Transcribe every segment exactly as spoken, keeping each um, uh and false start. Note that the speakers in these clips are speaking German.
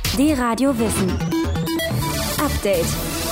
D-Radio Wissen. Update.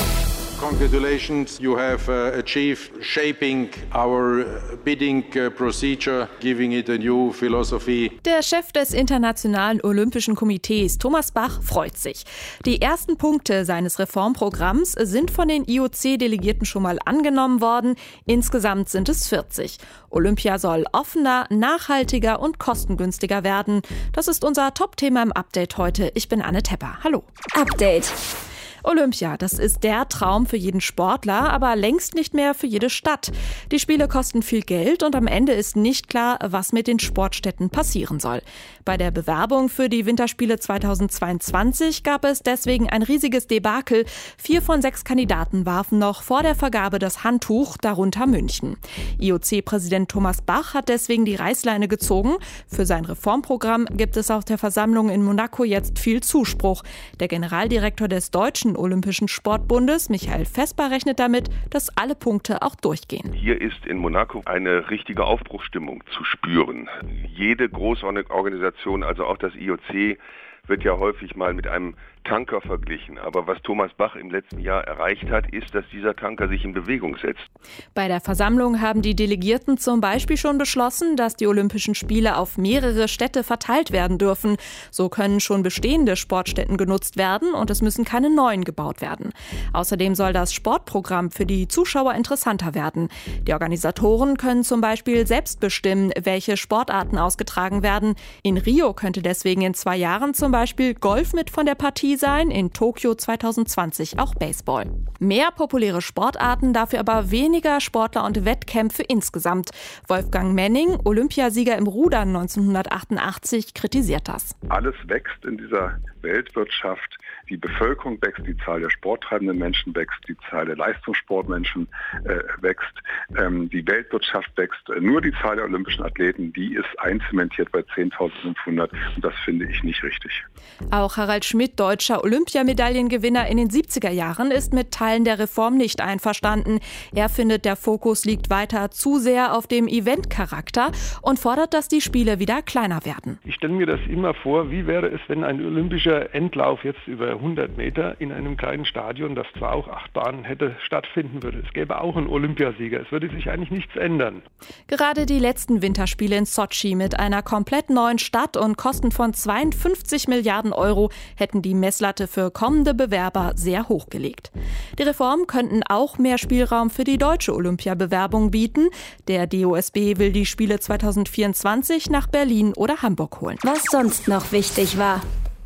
Congratulations, you have uh, achieved shaping our bidding uh, procedure, giving it a new philosophy. Der Chef des Internationalen Olympischen Komitees, Thomas Bach, freut sich. Die ersten Punkte seines Reformprogramms sind von den I O C-Delegierten schon mal angenommen worden. Insgesamt sind es vierzig. Olympia soll offener, nachhaltiger und kostengünstiger werden. Das ist unser Top-Thema im Update heute. Ich bin Anne Tepper. Hallo. Update. Olympia, das ist der Traum für jeden Sportler, aber längst nicht mehr für jede Stadt. Die Spiele kosten viel Geld und am Ende ist nicht klar, was mit den Sportstätten passieren soll. Bei der Bewerbung für die Winterspiele zweitausendzweiundzwanzig gab es deswegen ein riesiges Debakel. Vier von sechs Kandidaten warfen noch vor der Vergabe das Handtuch, darunter München. I O C-Präsident Thomas Bach hat deswegen die Reißleine gezogen. Für sein Reformprogramm gibt es auf der Versammlung in Monaco jetzt viel Zuspruch. Der Generaldirektor des Deutschen Olympischen Sportbundes, Michael Vesper, rechnet damit, dass alle Punkte auch durchgehen. Hier ist in Monaco eine richtige Aufbruchsstimmung zu spüren. Jede Großorganisation, also auch das I O C, wird ja häufig mal mit einem Tanker verglichen. Aber was Thomas Bach im letzten Jahr erreicht hat, ist, dass dieser Tanker sich in Bewegung setzt. Bei der Versammlung haben die Delegierten zum Beispiel schon beschlossen, dass die Olympischen Spiele auf mehrere Städte verteilt werden dürfen. So können schon bestehende Sportstätten genutzt werden und es müssen keine neuen gebaut werden. Außerdem soll das Sportprogramm für die Zuschauer interessanter werden. Die Organisatoren können zum Beispiel selbst bestimmen, welche Sportarten ausgetragen werden. In Rio könnte deswegen in zwei Jahren zum Beispiel Golf mit von der Partie sein, in Tokio zweitausendzwanzig auch Baseball. Mehr populäre Sportarten, dafür aber weniger Sportler und Wettkämpfe insgesamt. Wolfgang Menning, Olympiasieger im Rudern neunzehnhundertachtundachtzig, kritisiert das. Alles wächst in dieser Weltwirtschaft. Die Bevölkerung wächst, die Zahl der sporttreibenden Menschen wächst, die Zahl der Leistungssportmenschen äh, wächst, ähm, die Weltwirtschaft wächst. Nur die Zahl der olympischen Athleten, die ist einzementiert bei zehntausendfünfhundert und das finde ich nicht richtig. Auch Harald Schmidt, deutscher Olympiamedaillengewinner in den siebziger Jahren, ist mit Teilen der Reform nicht einverstanden. Er findet, der Fokus liegt weiter zu sehr auf dem Eventcharakter und fordert, dass die Spiele wieder kleiner werden. Ich stelle mir das immer vor, wie wäre es, wenn ein olympischer Endlauf jetzt über hundert Meter in einem kleinen Stadion, das zwar auch acht Bahnen hätte, stattfinden würde. Es gäbe auch einen Olympiasieger. Es würde sich eigentlich nichts ändern. Gerade die letzten Winterspiele in Sotschi mit einer komplett neuen Stadt und Kosten von zweiundfünfzig Milliarden Euro hätten die Messlatte für kommende Bewerber sehr hochgelegt. Die Reformen könnten auch mehr Spielraum für die deutsche Olympiabewerbung bieten. Der D O S B will die Spiele zweitausendvierundzwanzig nach Berlin oder Hamburg holen. Was sonst noch wichtig war.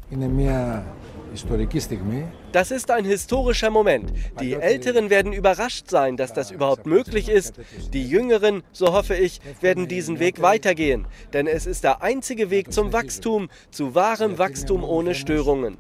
Das ist ein historischer Moment. Die Älteren werden überrascht sein, dass das überhaupt möglich ist. Die Jüngeren, so hoffe ich, werden diesen Weg weitergehen. Denn es ist der einzige Weg zum Wachstum, zu wahrem Wachstum ohne Störungen.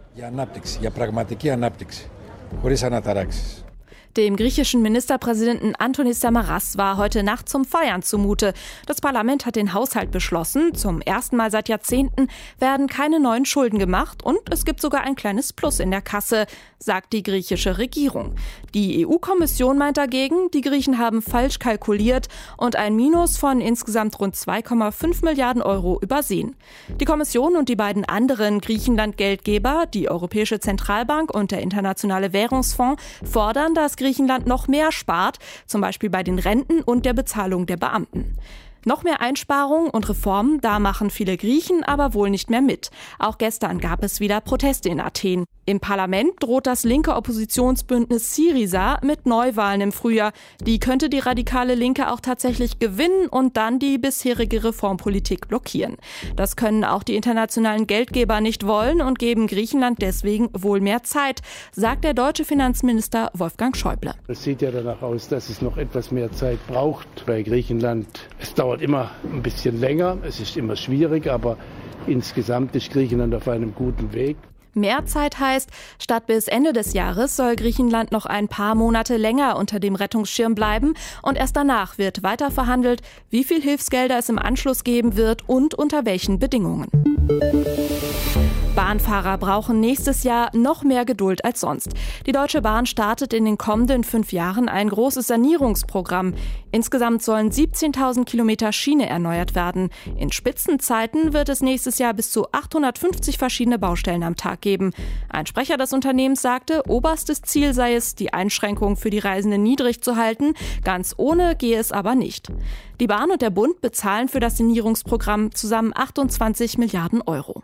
Dem griechischen Ministerpräsidenten Antonis Samaras war heute Nacht zum Feiern zumute. Das Parlament hat den Haushalt beschlossen. Zum ersten Mal seit Jahrzehnten werden keine neuen Schulden gemacht und es gibt sogar ein kleines Plus in der Kasse, sagt die griechische Regierung. Die E U-Kommission meint dagegen, die Griechen haben falsch kalkuliert und ein Minus von insgesamt rund zwei Komma fünf Milliarden Euro übersehen. Die Kommission und die beiden anderen Griechenland-Geldgeber, die Europäische Zentralbank und der Internationale Währungsfonds, fordern, dass Griechenland noch mehr spart, zum Beispiel bei den Renten und der Bezahlung der Beamten. Noch mehr Einsparungen und Reformen, da machen viele Griechen aber wohl nicht mehr mit. Auch gestern gab es wieder Proteste in Athen. Im Parlament droht das linke Oppositionsbündnis Syriza mit Neuwahlen im Frühjahr. Die könnte die radikale Linke auch tatsächlich gewinnen und dann die bisherige Reformpolitik blockieren. Das können auch die internationalen Geldgeber nicht wollen und geben Griechenland deswegen wohl mehr Zeit, sagt der deutsche Finanzminister Wolfgang Schäuble. Es sieht ja danach aus, dass es noch etwas mehr Zeit braucht bei Griechenland. Es dauert immer ein bisschen länger, es ist immer schwierig, aber insgesamt ist Griechenland auf einem guten Weg. Mehr Zeit heißt, statt bis Ende des Jahres soll Griechenland noch ein paar Monate länger unter dem Rettungsschirm bleiben und erst danach wird weiter verhandelt, wie viel Hilfsgelder es im Anschluss geben wird und unter welchen Bedingungen. Bahn Bahnfahrer brauchen nächstes Jahr noch mehr Geduld als sonst. Die Deutsche Bahn startet in den kommenden fünf Jahren ein großes Sanierungsprogramm. Insgesamt sollen siebzehntausend Kilometer Schiene erneuert werden. In Spitzenzeiten wird es nächstes Jahr bis zu achthundertfünfzig verschiedene Baustellen am Tag geben. Ein Sprecher des Unternehmens sagte, oberstes Ziel sei es, die Einschränkungen für die Reisenden niedrig zu halten. Ganz ohne gehe es aber nicht. Die Bahn und der Bund bezahlen für das Sanierungsprogramm zusammen achtundzwanzig Milliarden Euro.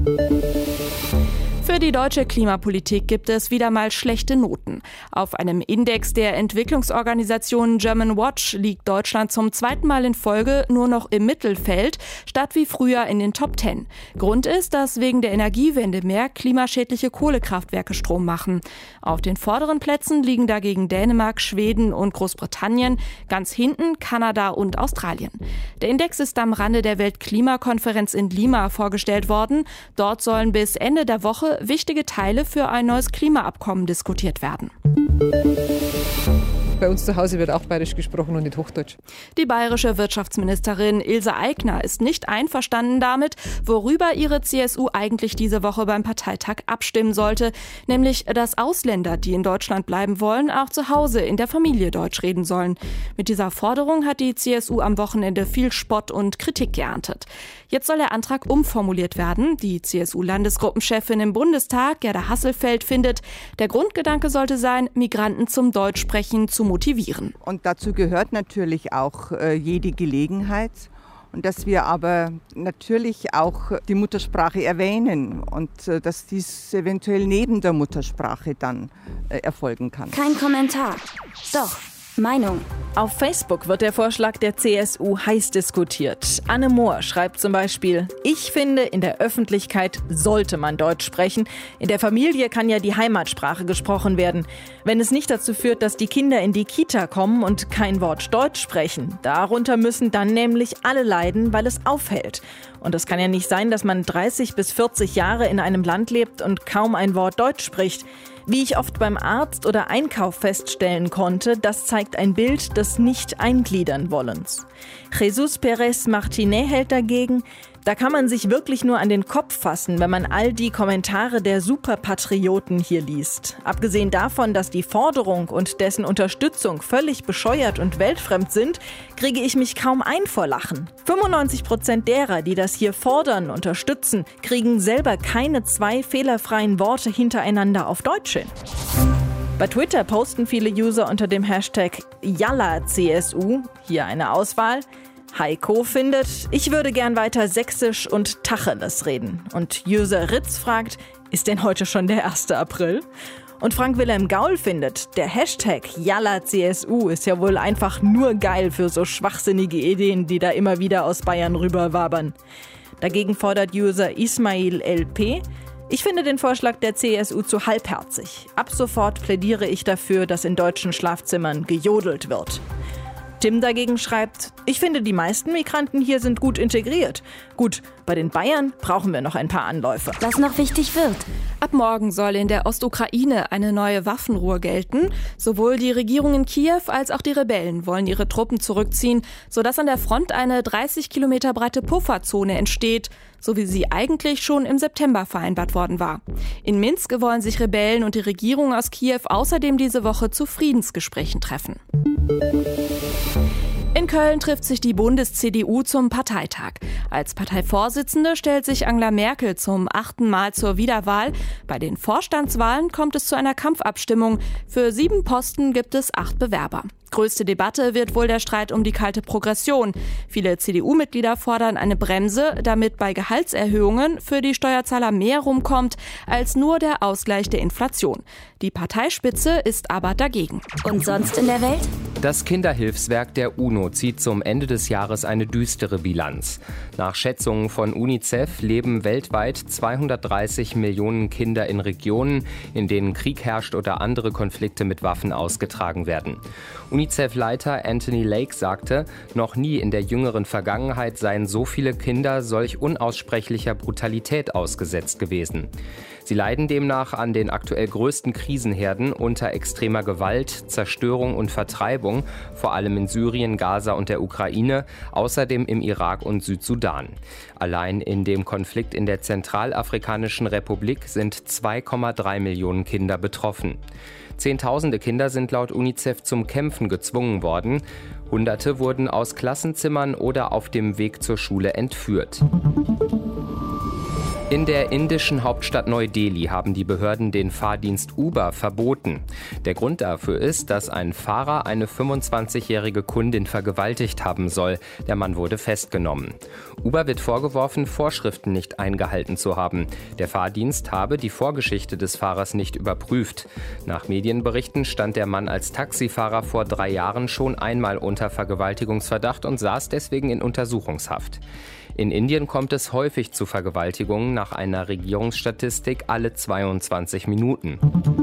Für die deutsche Klimapolitik gibt es wieder mal schlechte Noten. Auf einem Index der Entwicklungsorganisation German Watch liegt Deutschland zum zweiten Mal in Folge nur noch im Mittelfeld, statt wie früher in den Top Ten. Grund ist, dass wegen der Energiewende mehr klimaschädliche Kohlekraftwerke Strom machen. Auf den vorderen Plätzen liegen dagegen Dänemark, Schweden und Großbritannien, ganz hinten Kanada und Australien. Der Index ist am Rande der Weltklimakonferenz in Lima vorgestellt worden. Dort sollen bis Ende der Woche wichtige Teile für ein neues Klimaabkommen diskutiert werden. Bei uns zu Hause wird auch bayerisch gesprochen und nicht Hochdeutsch. Die bayerische Wirtschaftsministerin Ilse Aigner ist nicht einverstanden damit, worüber ihre C S U eigentlich diese Woche beim Parteitag abstimmen sollte, nämlich, dass Ausländer, die in Deutschland bleiben wollen, auch zu Hause in der Familie Deutsch reden sollen. Mit dieser Forderung hat die C S U am Wochenende viel Spott und Kritik geerntet. Jetzt soll der Antrag umformuliert werden. Die C S U-Landesgruppenchefin im Bundestag, Gerda Hasselfeld, findet, der Grundgedanke sollte sein, Migranten zum Deutschsprechen zu motivieren. Und dazu gehört natürlich auch äh, jede Gelegenheit. Und dass wir aber natürlich auch die Muttersprache erwähnen und äh, dass dies eventuell neben der Muttersprache dann äh, erfolgen kann. Kein Kommentar. Doch. Meinung. Auf Facebook wird der Vorschlag der C S U heiß diskutiert. Anne Mohr schreibt zum Beispiel: Ich finde, in der Öffentlichkeit sollte man Deutsch sprechen. In der Familie kann ja die Heimatsprache gesprochen werden. Wenn es nicht dazu führt, dass die Kinder in die Kita kommen und kein Wort Deutsch sprechen, darunter müssen dann nämlich alle leiden, weil es auffällt. Und es kann ja nicht sein, dass man dreißig bis vierzig Jahre in einem Land lebt und kaum ein Wort Deutsch spricht. Wie ich oft beim Arzt oder Einkauf feststellen konnte, das zeigt ein Bild des Nicht-Eingliedern-Wollens. Jesus Perez Martinez hält dagegen: Da kann man sich wirklich nur an den Kopf fassen, wenn man all die Kommentare der Superpatrioten hier liest. Abgesehen davon, dass die Forderung und dessen Unterstützung völlig bescheuert und weltfremd sind, kriege ich mich kaum ein vor Lachen. fünfundneunzig Prozent derer, die das hier fordern, unterstützen, kriegen selber keine zwei fehlerfreien Worte hintereinander auf Deutsch hin. Bei Twitter posten viele User unter dem Hashtag Yalla C S U, hier eine Auswahl. Heiko findet, ich würde gern weiter Sächsisch und Tacheles reden. Und User Ritz fragt, ist denn heute schon der erste April? Und Frank Wilhelm Gaul findet, der Hashtag Yalla C S U ist ja wohl einfach nur geil für so schwachsinnige Ideen, die da immer wieder aus Bayern rüberwabern. Dagegen fordert User Ismail L P, ich finde den Vorschlag der C S U zu halbherzig. Ab sofort plädiere ich dafür, dass in deutschen Schlafzimmern gejodelt wird. Tim dagegen schreibt, ich finde, die meisten Migranten hier sind gut integriert. Gut, bei den Bayern brauchen wir noch ein paar Anläufe. Was noch wichtig wird. Ab morgen soll in der Ostukraine eine neue Waffenruhe gelten. Sowohl die Regierung in Kiew als auch die Rebellen wollen ihre Truppen zurückziehen, sodass an der Front eine dreißig Kilometer breite Pufferzone entsteht, so wie sie eigentlich schon im September vereinbart worden war. In Minsk wollen sich Rebellen und die Regierung aus Kiew außerdem diese Woche zu Friedensgesprächen treffen. In Köln trifft sich die Bundes-C D U zum Parteitag. Als Parteivorsitzende stellt sich Angela Merkel zum achten Mal zur Wiederwahl. Bei den Vorstandswahlen kommt es zu einer Kampfabstimmung. Für sieben Posten gibt es acht Bewerber. Größte Debatte wird wohl der Streit um die kalte Progression. Viele C D U-Mitglieder fordern eine Bremse, damit bei Gehaltserhöhungen für die Steuerzahler mehr rumkommt als nur der Ausgleich der Inflation. Die Parteispitze ist aber dagegen. Und sonst in der Welt? Das Kinderhilfswerk der UNO zieht zum Ende des Jahres eine düstere Bilanz. Nach Schätzungen von UNICEF leben weltweit zweihundertdreißig Millionen Kinder in Regionen, in denen Krieg herrscht oder andere Konflikte mit Waffen ausgetragen werden. UNICEF-Leiter Anthony Lake sagte, noch nie in der jüngeren Vergangenheit seien so viele Kinder solch unaussprechlicher Brutalität ausgesetzt gewesen. Sie leiden demnach an den aktuell größten Krisenherden unter extremer Gewalt, Zerstörung und Vertreibung Verteidigung, vor allem in Syrien, Gaza und der Ukraine, außerdem im Irak und Südsudan. Allein in dem Konflikt in der Zentralafrikanischen Republik sind zwei Komma drei Millionen Kinder betroffen. Zehntausende Kinder sind laut UNICEF zum Kämpfen gezwungen worden. Hunderte wurden aus Klassenzimmern oder auf dem Weg zur Schule entführt. In der indischen Hauptstadt Neu-Delhi haben die Behörden den Fahrdienst Uber verboten. Der Grund dafür ist, dass ein Fahrer eine fünfundzwanzigjährige Kundin vergewaltigt haben soll. Der Mann wurde festgenommen. Uber wird vorgeworfen, Vorschriften nicht eingehalten zu haben. Der Fahrdienst habe die Vorgeschichte des Fahrers nicht überprüft. Nach Medienberichten stand der Mann als Taxifahrer vor drei Jahren schon einmal unter Vergewaltigungsverdacht und saß deswegen in Untersuchungshaft. In Indien kommt es häufig zu Vergewaltigungen, nach einer Regierungsstatistik alle zweiundzwanzig Minuten.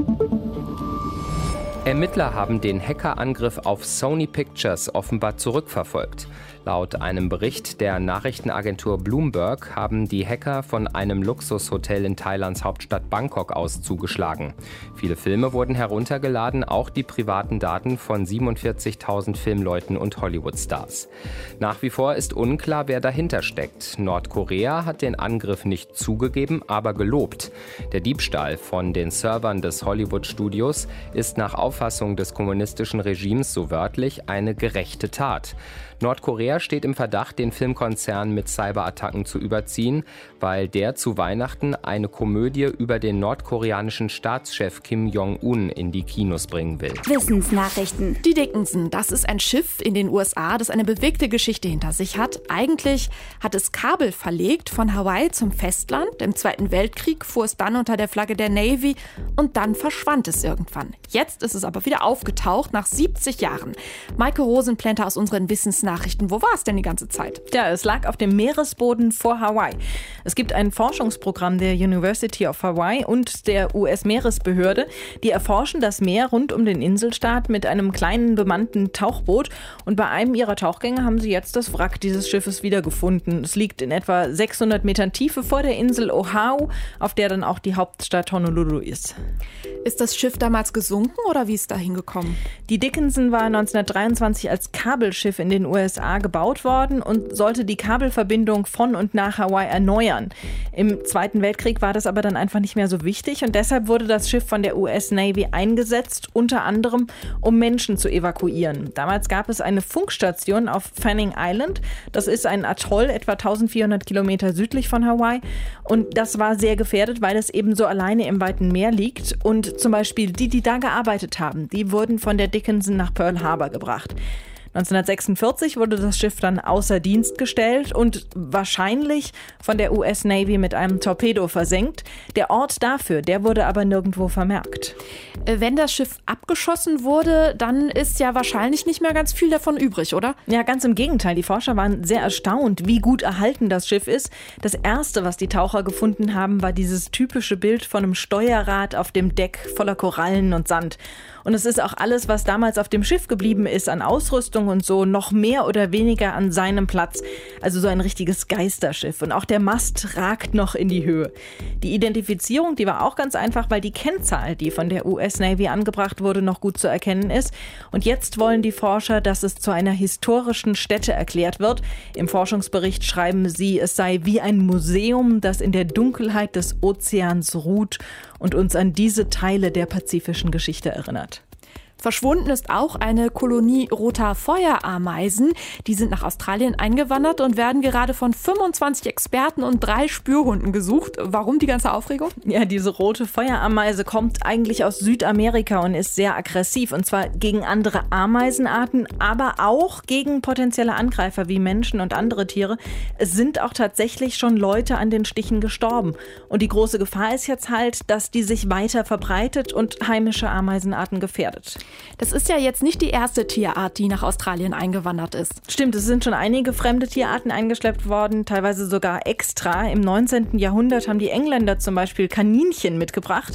Ermittler haben den Hackerangriff auf Sony Pictures offenbar zurückverfolgt. Laut einem Bericht der Nachrichtenagentur Bloomberg haben die Hacker von einem Luxushotel in Thailands Hauptstadt Bangkok aus zugeschlagen. Viele Filme wurden heruntergeladen, auch die privaten Daten von siebenundvierzigtausend Filmleuten und Hollywood-Stars. Nach wie vor ist unklar, wer dahinter steckt. Nordkorea hat den Angriff nicht zugegeben, aber gelobt. Der Diebstahl von den Servern des Hollywood-Studios ist nach Auffassung des kommunistischen Regimes so wörtlich eine gerechte Tat. Nordkorea steht im Verdacht, den Filmkonzern mit Cyberattacken zu überziehen, weil der zu Weihnachten eine Komödie über den nordkoreanischen Staatschef Kim Jong-un in die Kinos bringen will. Wissensnachrichten. Die Dickinson, das ist ein Schiff in den U S A, das eine bewegte Geschichte hinter sich hat. Eigentlich hat es Kabel verlegt von Hawaii zum Festland. Im Zweiten Weltkrieg fuhr es dann unter der Flagge der Navy und dann verschwand es irgendwann. Jetzt ist es aber wieder aufgetaucht, nach siebzig Jahren. Maike Rosenplanter aus unseren Wissensnachrichten. Wo war es denn die ganze Zeit? Ja, es lag auf dem Meeresboden vor Hawaii. Es gibt ein Forschungsprogramm der University of Hawaii und der U S-Meeresbehörde. Die erforschen das Meer rund um den Inselstaat mit einem kleinen bemannten Tauchboot. Und bei einem ihrer Tauchgänge haben sie jetzt das Wrack dieses Schiffes wiedergefunden. Es liegt in etwa sechshundert Metern Tiefe vor der Insel Oahu, auf der dann auch die Hauptstadt Honolulu ist. Ist das Schiff damals gesunken oder wie ist da hingekommen? Die Dickinson war neunzehnhundertdreiundzwanzig als Kabelschiff in den U S A gebaut worden und sollte die Kabelverbindung von und nach Hawaii erneuern. Im Zweiten Weltkrieg war das aber dann einfach nicht mehr so wichtig und deshalb wurde das Schiff von der U S Navy eingesetzt, unter anderem um Menschen zu evakuieren. Damals gab es eine Funkstation auf Fanning Island. Das ist ein Atoll, etwa eintausendvierhundert Kilometer südlich von Hawaii. Und das war sehr gefährdet, weil es eben so alleine im weiten Meer liegt. Und zum Beispiel die, die da gearbeitet haben, die wurden von der Dickinson nach Pearl Harbor gebracht. neunzehnhundertsechsundvierzig wurde das Schiff dann außer Dienst gestellt und wahrscheinlich von der U S Navy mit einem Torpedo versenkt. Der Ort dafür, der wurde aber nirgendwo vermerkt. Wenn das Schiff abgeschossen wurde, dann ist ja wahrscheinlich nicht mehr ganz viel davon übrig, oder? Ja, ganz im Gegenteil. Die Forscher waren sehr erstaunt, wie gut erhalten das Schiff ist. Das Erste, was die Taucher gefunden haben, war dieses typische Bild von einem Steuerrad auf dem Deck voller Korallen und Sand. Und es ist auch alles, was damals auf dem Schiff geblieben ist, an Ausrüstung und so, noch mehr oder weniger an seinem Platz. Also so ein richtiges Geisterschiff. Und auch der Mast ragt noch in die Höhe. Die Identifizierung, die war auch ganz einfach, weil die Kennzahl, die von der U S Navy angebracht wurde, noch gut zu erkennen ist. Und jetzt wollen die Forscher, dass es zu einer historischen Stätte erklärt wird. Im Forschungsbericht schreiben sie, es sei wie ein Museum, das in der Dunkelheit des Ozeans ruht und uns an diese Teile der pazifischen Geschichte erinnert. Verschwunden ist auch eine Kolonie roter Feuerameisen. Die sind nach Australien eingewandert und werden gerade von fünfundzwanzig Experten und drei Spürhunden gesucht. Warum die ganze Aufregung? Ja, diese rote Feuerameise kommt eigentlich aus Südamerika und ist sehr aggressiv. Und zwar gegen andere Ameisenarten, aber auch gegen potenzielle Angreifer wie Menschen und andere Tiere. Es sind auch tatsächlich schon Leute an den Stichen gestorben. Und die große Gefahr ist jetzt halt, dass die sich weiter verbreitet und heimische Ameisenarten gefährdet. Das ist ja jetzt nicht die erste Tierart, die nach Australien eingewandert ist. Stimmt, es sind schon einige fremde Tierarten eingeschleppt worden, teilweise sogar extra. Im neunzehnten Jahrhundert haben die Engländer zum Beispiel Kaninchen mitgebracht.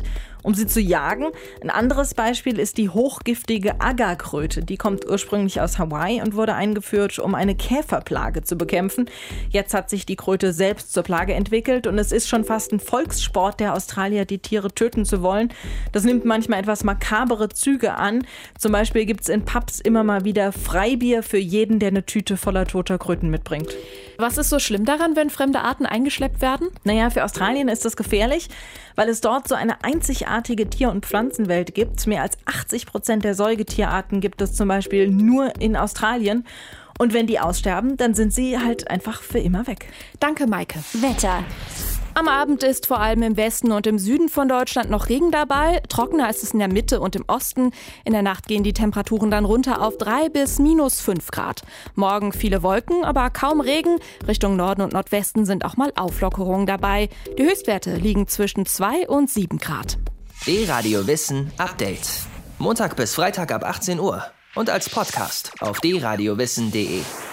um sie zu jagen. Ein anderes Beispiel ist die hochgiftige Agarkröte. Die kommt ursprünglich aus Hawaii und wurde eingeführt, um eine Käferplage zu bekämpfen. Jetzt hat sich die Kröte selbst zur Plage entwickelt und es ist schon fast ein Volkssport der Australier, die Tiere töten zu wollen. Das nimmt manchmal etwas makabere Züge an. Zum Beispiel gibt es in Pubs immer mal wieder Freibier für jeden, der eine Tüte voller toter Kröten mitbringt. Was ist so schlimm daran, wenn fremde Arten eingeschleppt werden? Naja, für Australien ist das gefährlich, weil es dort so eine einzigartige Tier- und Pflanzenwelt gibt. Mehr als achtzig Prozent der Säugetierarten gibt es zum Beispiel nur in Australien. Und wenn die aussterben, dann sind sie halt einfach für immer weg. Danke, Maike. Wetter. Am Abend ist vor allem im Westen und im Süden von Deutschland noch Regen dabei. Trockener ist es in der Mitte und im Osten. In der Nacht gehen die Temperaturen dann runter auf drei bis minus fünf Grad. Morgen viele Wolken, aber kaum Regen. Richtung Norden und Nordwesten sind auch mal Auflockerungen dabei. Die Höchstwerte liegen zwischen zwei und sieben Grad. D-Radio Wissen Update. Montag bis Freitag ab achtzehn Uhr. Und als Podcast auf d radio wissen punkt de.